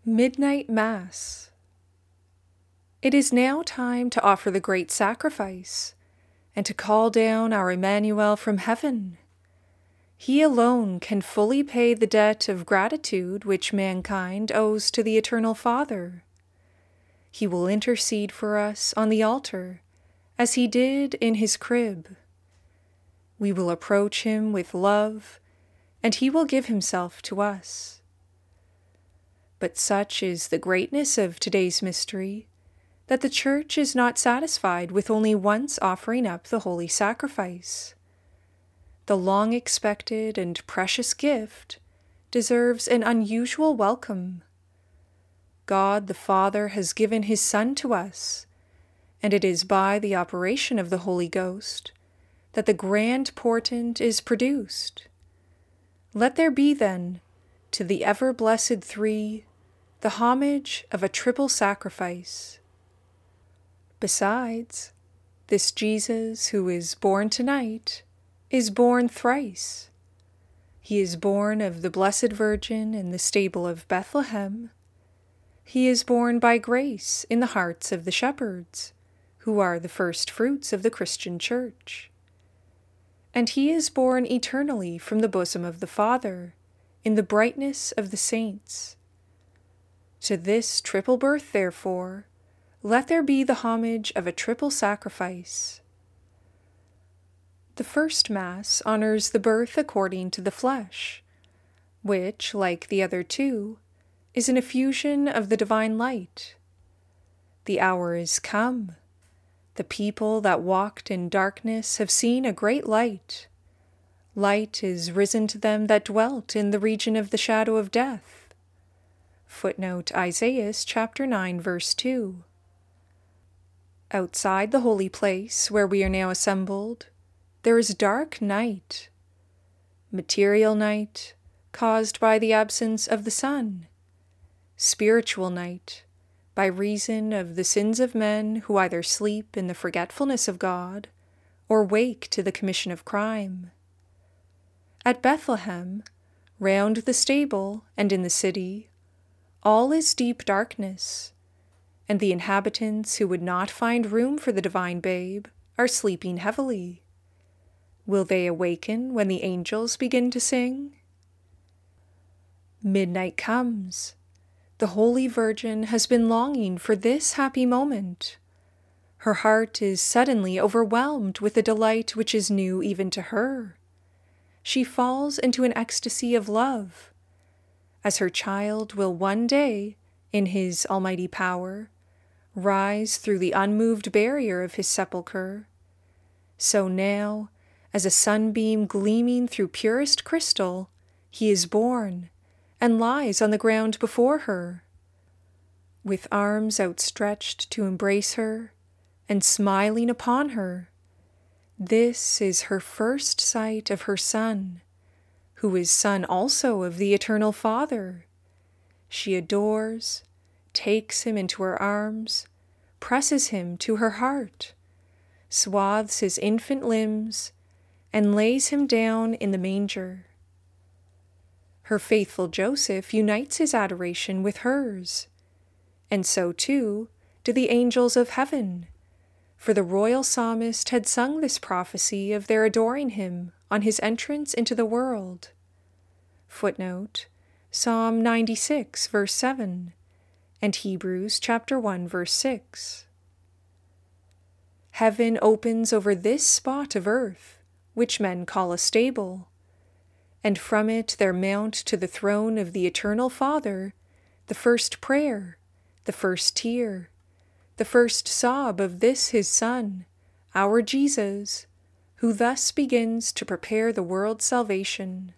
Midnight Mass. It is now time to offer the great sacrifice and to call down our Emmanuel from heaven. He alone can fully pay the debt of gratitude which mankind owes to the Eternal Father. He will intercede for us on the altar, as he did in his crib. We will approach him with love, and he will give himself to us. But such is the greatness of today's mystery, that the Church is not satisfied with only once offering up the holy sacrifice. The long-expected and precious gift deserves an unusual welcome. God the Father has given his Son to us, and it is by the operation of the Holy Ghost that the grand portent is produced. Let there be, then, to the ever-blessed Three, the homage of a triple sacrifice. Besides, this Jesus who is born tonight is born thrice. He is born of the Blessed Virgin in the stable of Bethlehem. He is born by grace in the hearts of the shepherds, who are the first fruits of the Christian Church. And he is born eternally from the bosom of the Father, in the brightness of the saints. To this triple birth, therefore, let there be the homage of a triple sacrifice. The first Mass honors the birth according to the flesh, which, like the other two, is an effusion of the divine light. The hour is come. The people that walked in darkness have seen a great light. Light is risen to them that dwelt in the region of the shadow of death. Footnote Isaiah chapter 9, verse 2. Outside the holy place where we are now assembled, there is dark night. Material night, caused by the absence of the sun. Spiritual night, by reason of the sins of men who either sleep in the forgetfulness of God or wake to the commission of crime. At Bethlehem, round the stable and in the city, all is deep darkness, and the inhabitants who would not find room for the divine babe are sleeping heavily. Will they awaken when the angels begin to sing? Midnight comes. The Holy Virgin has been longing for this happy moment. Her heart is suddenly overwhelmed with a delight which is new even to her. She falls into an ecstasy of love, as her child will one day, in his almighty power, rise through the unmoved barrier of his sepulchre. So now, as a sunbeam gleaming through purest crystal, he is born, and lies on the ground before her. With arms outstretched to embrace her, and smiling upon her, this is her first sight of her Son, who is Son also of the Eternal Father. She adores, takes him into her arms, presses him to her heart, swathes his infant limbs, and lays him down in the manger. Her faithful Joseph unites his adoration with hers, and so too do the angels of heaven, for the royal psalmist had sung this prophecy of their adoring him on his entrance into the world. Footnote, Psalm 96, verse 7, and Hebrews chapter 1, verse 6. Heaven opens over this spot of earth, which men call a stable, and from it there mount to the throne of the Eternal Father the first prayer, the first tear, the first sob of this his Son, our Jesus, who thus begins to prepare the world's salvation.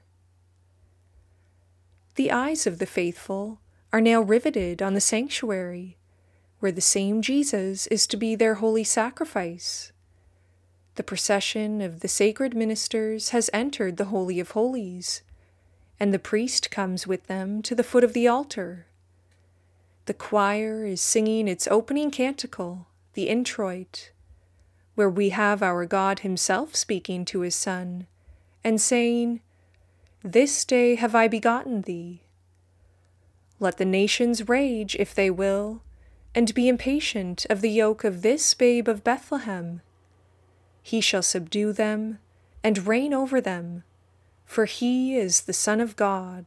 The eyes of the faithful are now riveted on the sanctuary, where the same Jesus is to be their holy sacrifice. The procession of the sacred ministers has entered the Holy of Holies, and the priest comes with them to the foot of the altar. The choir is singing its opening canticle, the introit, where we have our God himself speaking to his Son, and saying, "This day have I begotten thee." Let the nations rage if they will, and be impatient of the yoke of this babe of Bethlehem. He shall subdue them and reign over them, for he is the Son of God.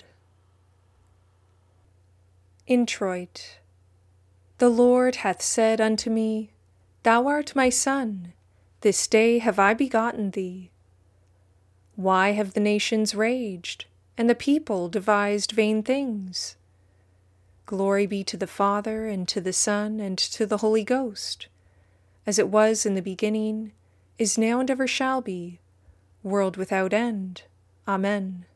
Introit. The Lord hath said unto me, Thou art my Son, this day have I begotten thee. Why have the nations raged, and the people devised vain things? Glory be to the Father, and to the Son, and to the Holy Ghost, as it was in the beginning, is now, and ever shall be, world without end. Amen.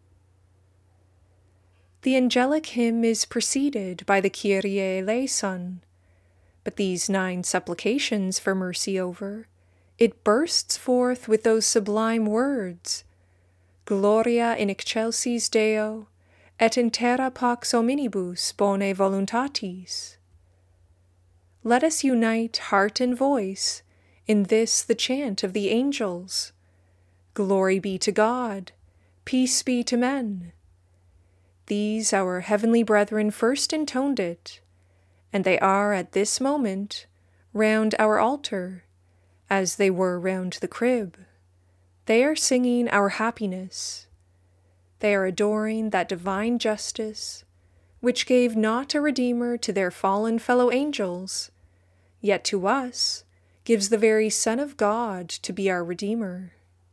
The angelic hymn is preceded by the Kyrie eleison, but these 9 supplications for mercy over, it bursts forth with those sublime words, Gloria in excelsis Deo, et in terra pax hominibus bone voluntatis. Let us unite heart and voice in this the chant of the angels. Glory be to God, peace be to men. These our heavenly brethren first intoned it, and they are at this moment round our altar, as they were round the crib. They are singing our happiness. They are adoring that divine justice, which gave not a Redeemer to their fallen fellow angels, yet to us gives the very Son of God to be our Redeemer.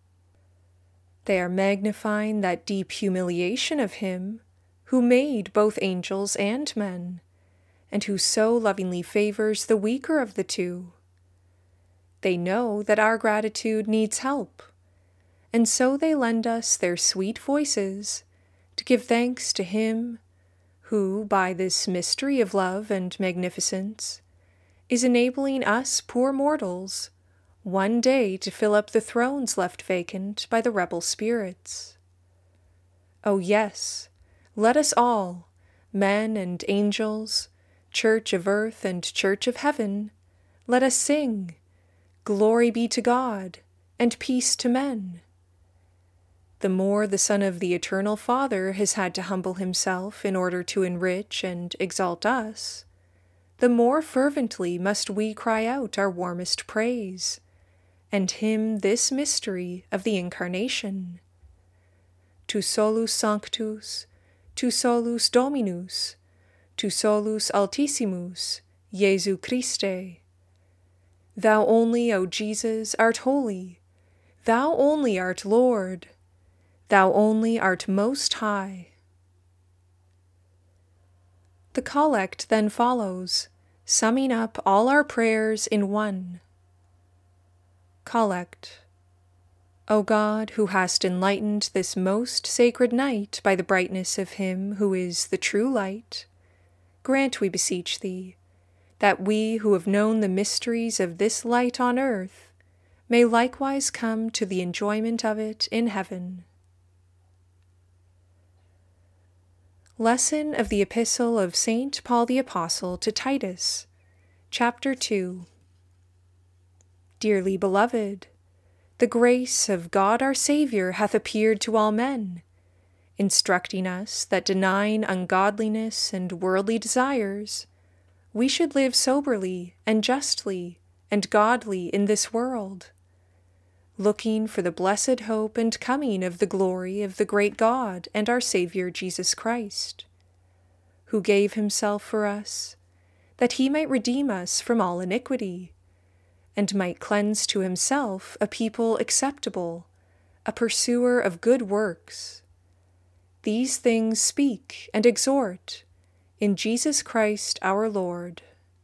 They are magnifying that deep humiliation of Him who made both angels and men, and who so lovingly favors the weaker of the two. They know that our gratitude needs help, and so they lend us their sweet voices to give thanks to Him who, by this mystery of love and magnificence, is enabling us poor mortals one day to fill up the thrones left vacant by the rebel spirits. Oh yes, let us all, men and angels, church of earth and church of heaven, let us sing, Glory be to God, and peace to men. The more the Son of the Eternal Father has had to humble himself in order to enrich and exalt us, the more fervently must we cry out our warmest praise, and hymn this mystery of the Incarnation. Tu solus Sanctus, tu solus Dominus, tu solus Altissimus, Jesu Christe. Thou only, O Jesus, art holy, thou only art Lord, thou only art most high. The collect then follows, summing up all our prayers in one. Collect. O God, who hast enlightened this most sacred night by the brightness of Him who is the true light, grant, we beseech Thee, that we who have known the mysteries of this light on earth may likewise come to the enjoyment of it in heaven. Lesson of the Epistle of St. Paul the Apostle to Titus, Chapter 2. Dearly beloved, the grace of God our Saviour hath appeared to all men, instructing us that denying ungodliness and worldly desires, we should live soberly and justly and godly in this world, looking for the blessed hope and coming of the glory of the great God and our Saviour Jesus Christ, who gave himself for us, that he might redeem us from all iniquity, and might cleanse to himself a people acceptable, a pursuer of good works. These things speak and exhort in Jesus Christ our Lord.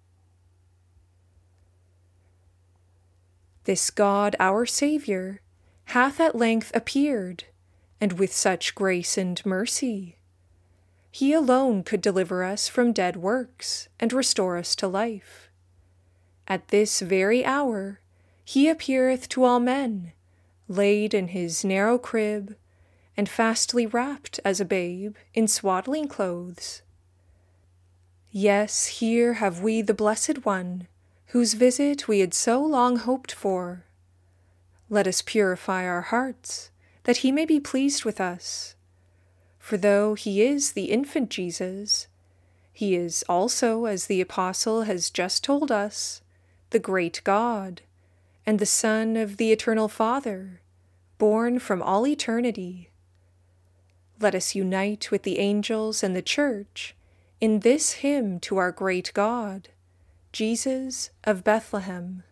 This God our Saviour hath at length appeared, and with such grace and mercy. He alone could deliver us from dead works and restore us to life. At this very hour he appeareth to all men, laid in his narrow crib, and fastly wrapped as a babe in swaddling clothes. Yes, here have we the Blessed One, whose visit we had so long hoped for. Let us purify our hearts, that he may be pleased with us. For though he is the infant Jesus, He is also, as the Apostle has just told us, the great God, and the Son of the Eternal Father, born from all eternity. Let us unite with the angels and the Church in this hymn to our great God, Jesus of Bethlehem.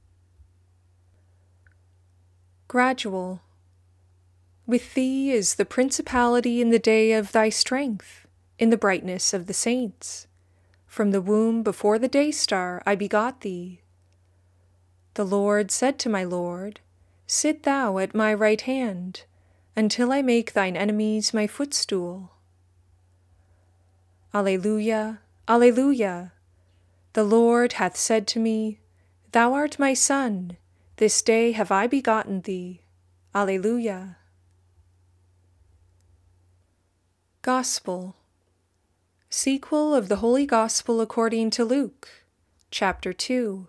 Gradual. With thee is the principality in the day of thy strength, in the brightness of the saints. From the womb before the day star I begot thee. The Lord said to my Lord, Sit thou at my right hand, until I make thine enemies my footstool. Alleluia, Alleluia. The Lord hath said to me, Thou art my Son, this day have I begotten thee. Alleluia. Gospel. Sequel of the Holy Gospel according to Luke, chapter 2.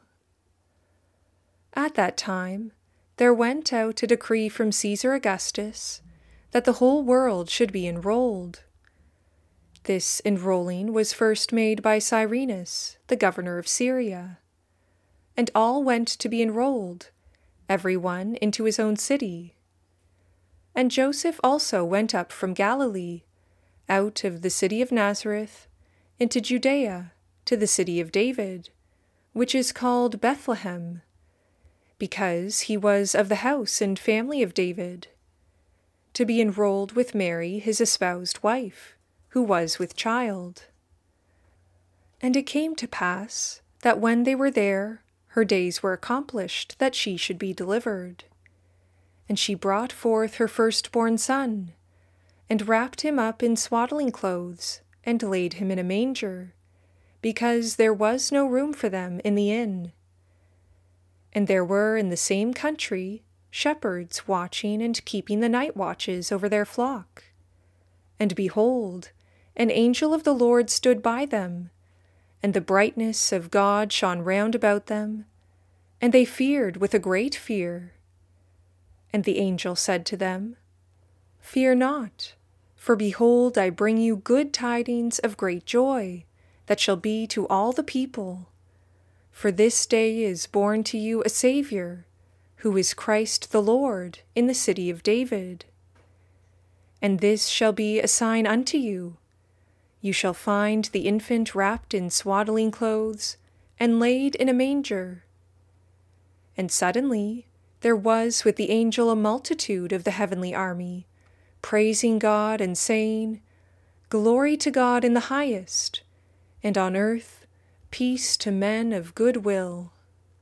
At that time there went out a decree from Caesar Augustus that the whole world should be enrolled. This enrolling was first made by Cyrenius, the governor of Syria, and all went to be enrolled, every one into his own city. And Joseph also went up from Galilee, out of the city of Nazareth, into Judea, to the city of David, which is called Bethlehem, because he was of the house and family of David, to be enrolled with Mary his espoused wife, who was with child. And it came to pass that when they were there, her days were accomplished that she should be delivered. And she brought forth her firstborn son, and wrapped him up in swaddling clothes, and laid him in a manger, because there was no room for them in the inn. And there were in the same country shepherds watching and keeping the night watches over their flock. And behold, an angel of the Lord stood by them, and the brightness of God shone round about them, and they feared with a great fear. And the angel said to them, Fear not, for behold, I bring you good tidings of great joy, that shall be to all the people. For this day is born to you a Saviour, who is Christ the Lord, in the city of David. And this shall be a sign unto you. You shall find the infant wrapped in swaddling clothes, and laid in a manger. And suddenly there was with the angel a multitude of the heavenly army, praising God and saying, Glory to God in the highest, and on earth peace to men of good will.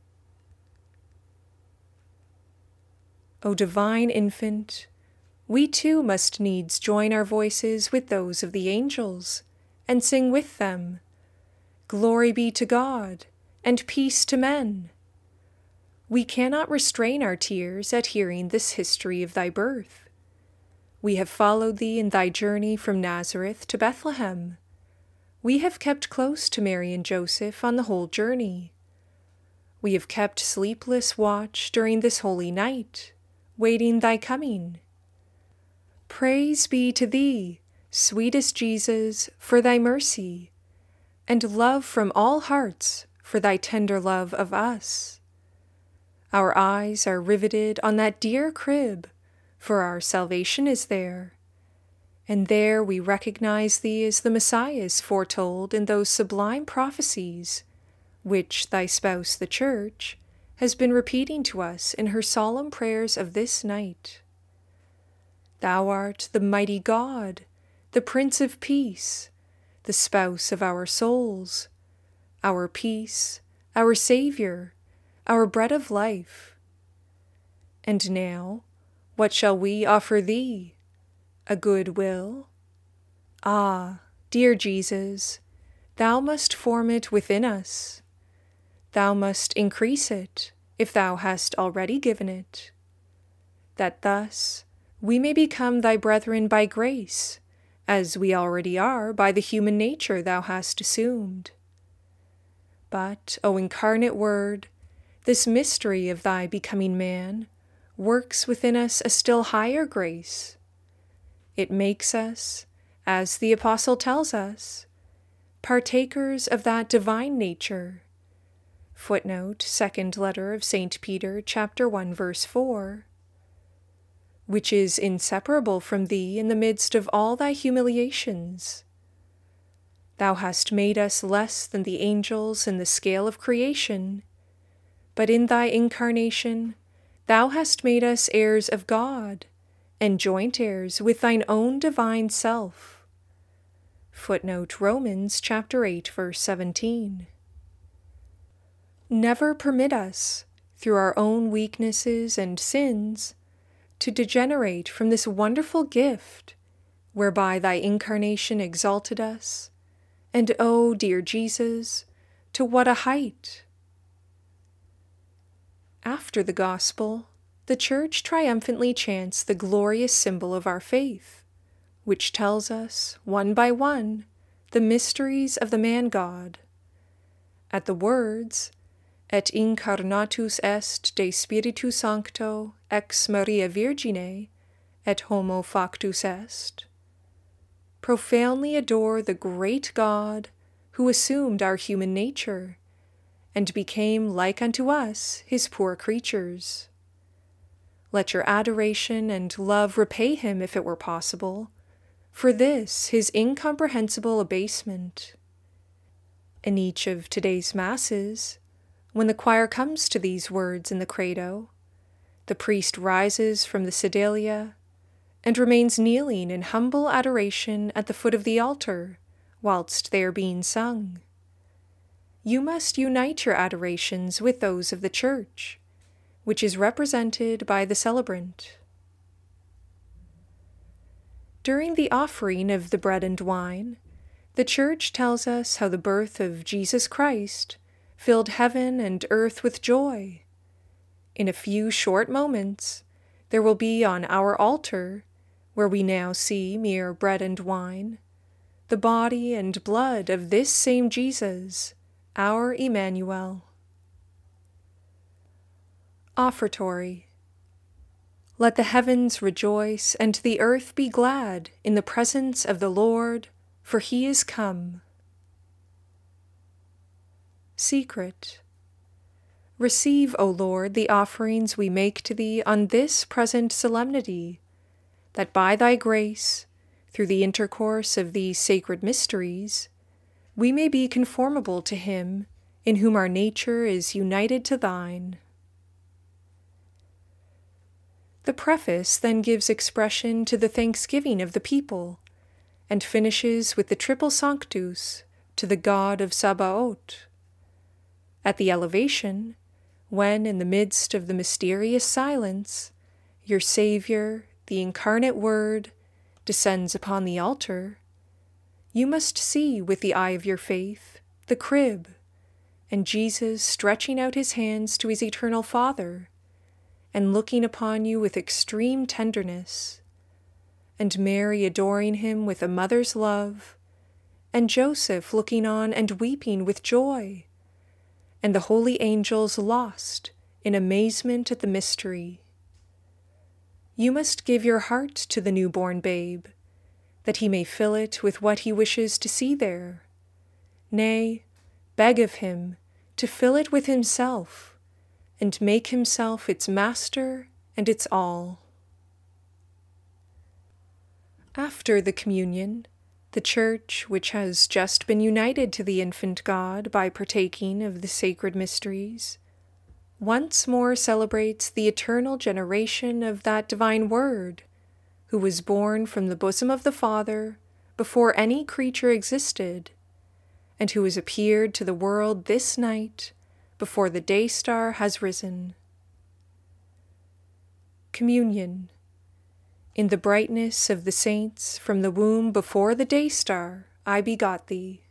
O divine infant, we too must needs join our voices with those of the angels, and sing with them, Glory be to God, and peace to men. We cannot restrain our tears at hearing this history of thy birth. We have followed thee in thy journey from Nazareth to Bethlehem. We have kept close to Mary and Joseph on the whole journey. We have kept sleepless watch during this holy night, waiting thy coming. Praise be to thee, sweetest Jesus, for thy mercy, and love from all hearts for thy tender love of us. Our eyes are riveted on that dear crib, for our salvation is there. And there we recognize thee as the Messiah foretold in those sublime prophecies, which thy spouse, the Church, has been repeating to us in her solemn prayers of this night. Thou art the mighty God, the Prince of Peace, the spouse of our souls, our peace, our Saviour, our bread of life. And now, what shall we offer thee? A good will? Ah, dear Jesus, thou must form it within us. Thou must increase it, if thou hast already given it, that thus we may become thy brethren by grace, as we already are by the human nature thou hast assumed. But, O incarnate Word, this mystery of thy becoming man works within us a still higher grace. It makes us, as the Apostle tells us, partakers of that divine nature. Footnote, second letter of St. Peter, chapter 1, verse 4. Which is inseparable from thee in the midst of all thy humiliations. Thou hast made us less than the angels in the scale of creation, but in thy incarnation thou hast made us heirs of God, and joint heirs with thine own divine self. Footnote, Romans chapter 8, verse 17. Never permit us, through our own weaknesses and sins, to degenerate from this wonderful gift, whereby thy incarnation exalted us, and oh, dear Jesus, to what a height! After the Gospel, the Church triumphantly chants the glorious symbol of our faith, which tells us, one by one, the mysteries of the man-God. At the words, Et incarnatus est de Spiritu Sancto ex Maria Virgine, et homo factus est, profoundly adore the great God who assumed our human nature, and became like unto us, his poor creatures. Let your adoration and love repay him, if it were possible, for this his incomprehensible abasement. In each of today's Masses, when the choir comes to these words in the Credo, the priest rises from the sedilia and remains kneeling in humble adoration at the foot of the altar whilst they are being sung. You must unite your adorations with those of the Church, which is represented by the celebrant. During the offering of the bread and wine, the Church tells us how the birth of Jesus Christ filled heaven and earth with joy. In a few short moments, there will be on our altar, where we now see mere bread and wine, the body and blood of this same Jesus, our Emmanuel. Offertory. Let the heavens rejoice and the earth be glad in the presence of the Lord, for he is come. Secret. Receive, O Lord, the offerings we make to thee on this present solemnity, that by thy grace, through the intercourse of these sacred mysteries, we may be conformable to him, in whom our nature is united to thine. The preface then gives expression to the thanksgiving of the people, and finishes with the triple Sanctus to the God of Sabaoth. At the elevation, when in the midst of the mysterious silence, your Savior, the incarnate Word, descends upon the altar, you must see with the eye of your faith the crib, and Jesus stretching out his hands to his eternal Father, and looking upon you with extreme tenderness, and Mary adoring him with a mother's love, and Joseph looking on and weeping with joy, and the holy angels lost in amazement at the mystery. You must give your heart to the newborn babe, that he may fill it with what he wishes to see there. Nay, beg of him to fill it with himself, and make himself its master and its all. After the communion, the Church, which has just been united to the infant God by partaking of the sacred mysteries, once more celebrates the eternal generation of that divine Word, who was born from the bosom of the Father before any creature existed, and who has appeared to the world this night before the day star has risen. Communion. In the brightness of the saints, from the womb before the day star, I begot thee.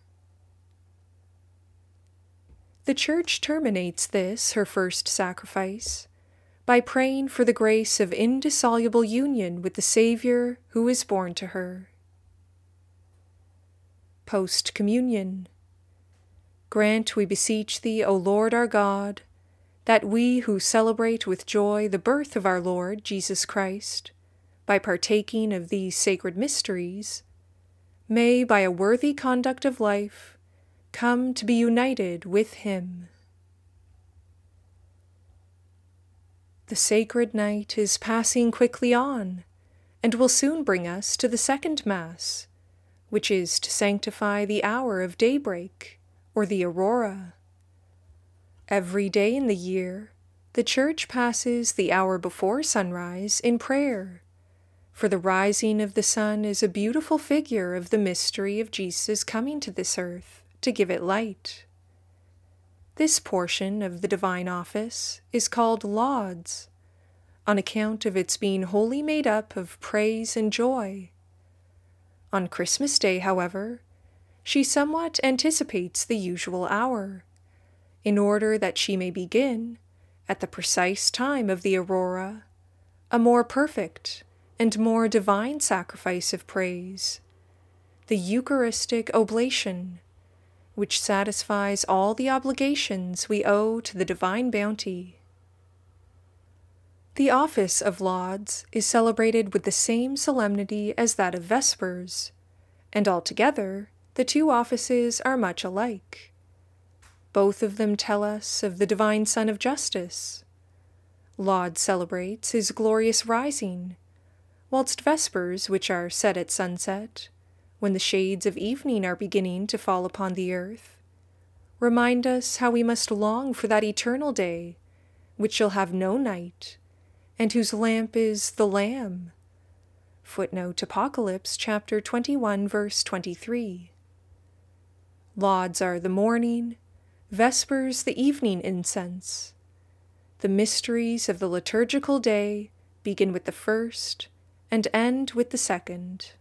The Church terminates this, her first sacrifice, by praying for the grace of indissoluble union with the Savior who is born to her. Post-communion. Grant, we beseech thee, O Lord our God, that we who celebrate with joy the birth of our Lord Jesus Christ, by partaking of these sacred mysteries, may, by a worthy conduct of life, come to be united with Him. The sacred night is passing quickly on, and will soon bring us to the second Mass, which is to sanctify the hour of daybreak, or the aurora. Every day in the year, the Church passes the hour before sunrise in prayer, for the rising of the sun is a beautiful figure of the mystery of Jesus coming to this earth to give it light. This portion of the divine office is called Lauds, on account of its being wholly made up of praise and joy. On Christmas Day, however, she somewhat anticipates the usual hour, in order that she may begin, at the precise time of the aurora, a more perfect and more divine sacrifice of praise, the Eucharistic oblation, which satisfies all the obligations we owe to the divine bounty. The office of Lauds is celebrated with the same solemnity as that of Vespers, and altogether the two offices are much alike. Both of them tell us of the divine Sun of Justice. Lauds celebrates His glorious rising, whilst Vespers, which are said at sunset, when the shades of evening are beginning to fall upon the earth, remind us how we must long for that eternal day, which shall have no night, and whose lamp is the Lamb. Footnote Apocalypse chapter 21, verse 23. Lauds are the morning, Vespers the evening incense. The mysteries of the liturgical day begin with the first and end with the second.